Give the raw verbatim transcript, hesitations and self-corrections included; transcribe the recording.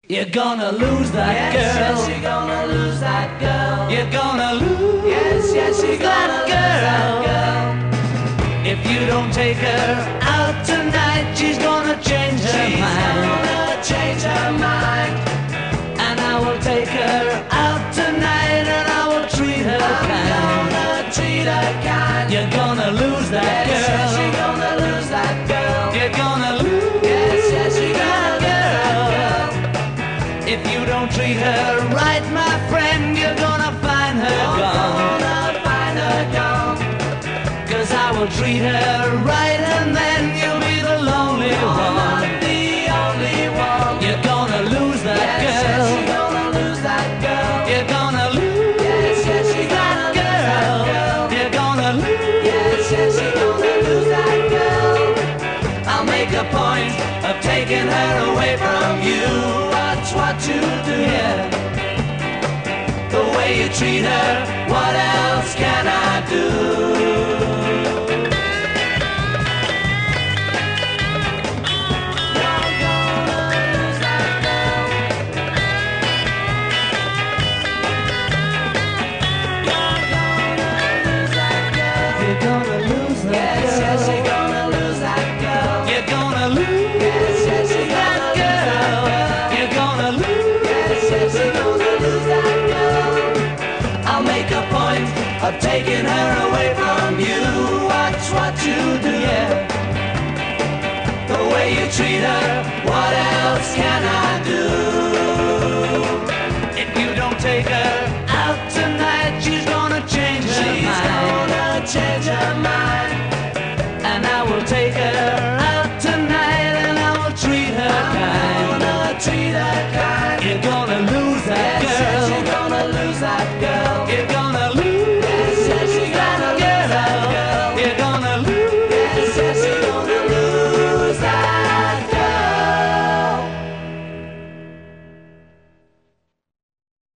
You're gonna lose that Yes, girl. yes, you're gonna lose that girl. You're gonna lose Yes, yes, you're that gonna lose girl. that girl. If you don't take her out tonight, she's gonna change her She's mind. gonna change her mind. And I will take her out tonight, and I will treat her I'm kind. gonna treat her kind. You're gonna lose that Yes, girl. yes, you're gonna lose that girl. You're gonna lose Yes, yes, you're that gonna lose that girl. If you don't treat her right, my friend, you're gonna find her I'm gone. gonna find her gone. Cause I will treat her right, and then you'll be the lonely I'm one. not the only one. You're gonna lose that Yes, yes, girl. you're gonna lose that girl. You're gonna lose Yes, yes, you're that gonna lose that girl. girl. You're gonna lose Yes, yes, you're gonna lose that girl. I'll make a point of taking her away from you. Watch what you do. Yeah. The way you treat her, what else can I do? You're gonna lose that girl. You're gonna lose that girl. You're gonna lose that Yes, girl. yes, you're gonna lose that girl. You're gonna lose Yes, yes, you're that gonna lose that girl. girl. You're gonna lose Yes, yes, you're gonna lose that girl. I'll make a point of taking her away from you. Watch what you do. Yeah. The way you treat her, what else can I do? If you don't take her out tonight, she's gonna change her She's mind. gonna change her mind. And I will take her out tonight, and I will treat her I'm kind. gonna treat her kind. You're gonna lose that Yes, yes, girl. you're gonna lose that girl.